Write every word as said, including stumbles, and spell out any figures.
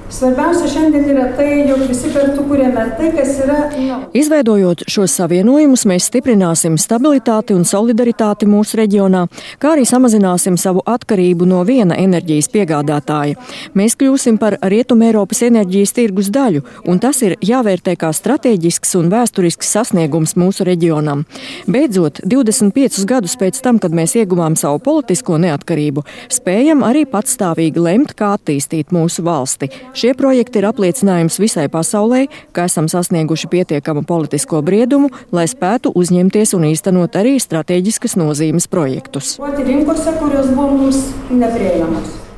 Svarbiausia šiandien yra tai, jog visi kartu kuriame tai, kas yra nauja. Izveidojot šos savienojumus, mēs stiprināsim stabilitāti un solidaritāti mūsu reģionā, kā arī samazināsim savu atkarību no viena enerģijas piegādātāja. Mēs kļūsim par Rietumeiropas enerģijas tirgus daļu, un tas ir jāvērtē kā strateģisks un vēsturisks sasniegums mūsu reģionam. Beidzot, divdesmit piecus gadus pēc tam, kad mēs ieguvām savu politisko neatkarību, spējam arī patstāvīgi lemt, kā attīstīt mūsu valsti. Šie projekti ir apliecinājums visai pasaulē, ka esam sasnieguši pietiekamu politisko briedumu, lai spētu uzņemties un īstenot arī strateģiskas nozīmes projektus. Rinkose, kurios buvo mums neprieinamos.